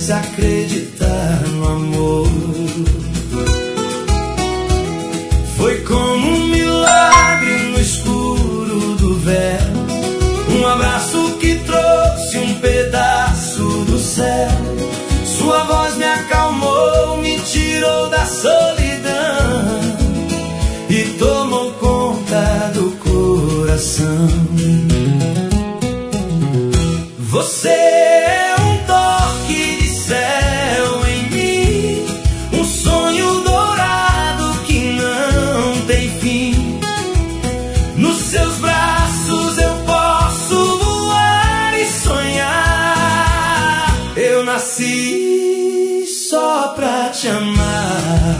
fizesse acreditar no amor. Foi como um milagre no escuro do véu, um abraço que trouxe um pedaço do céu. Sua voz me acalmou, me tirou da solidão e tomou conta do coração. Você é um toque de céu em mim, um sonho dourado que não tem fim. Nos seus braços eu posso voar e sonhar. Eu nasci só pra te amar.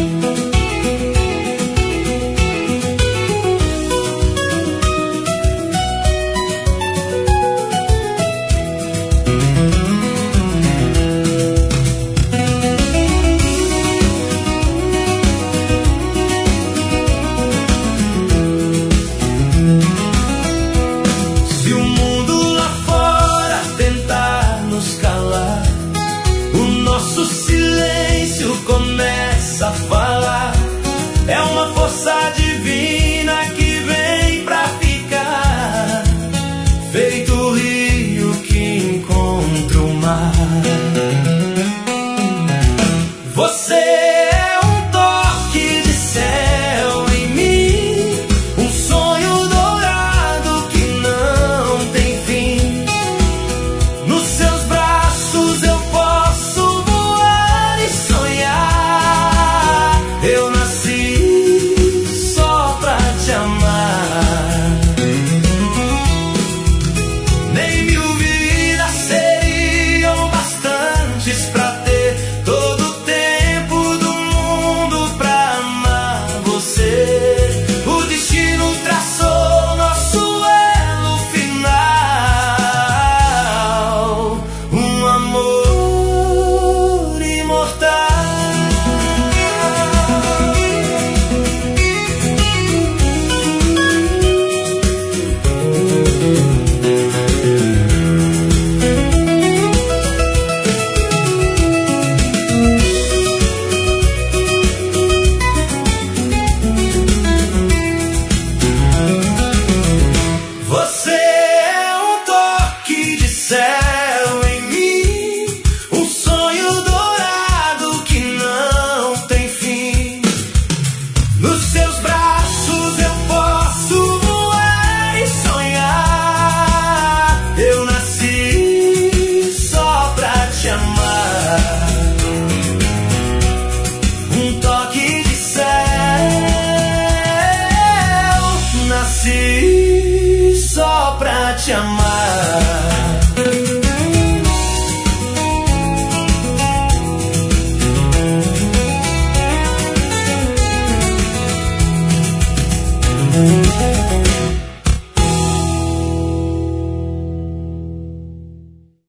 Começa a falar, é uma força divina que vem pra ficar, feito o rio que encontra o mar. Você é um toque de céu em mim, um sonho dourado que não tem fim. Nos seus braços eu posso voar e sonhar. Eu nasci só pra te amar. Nem 1000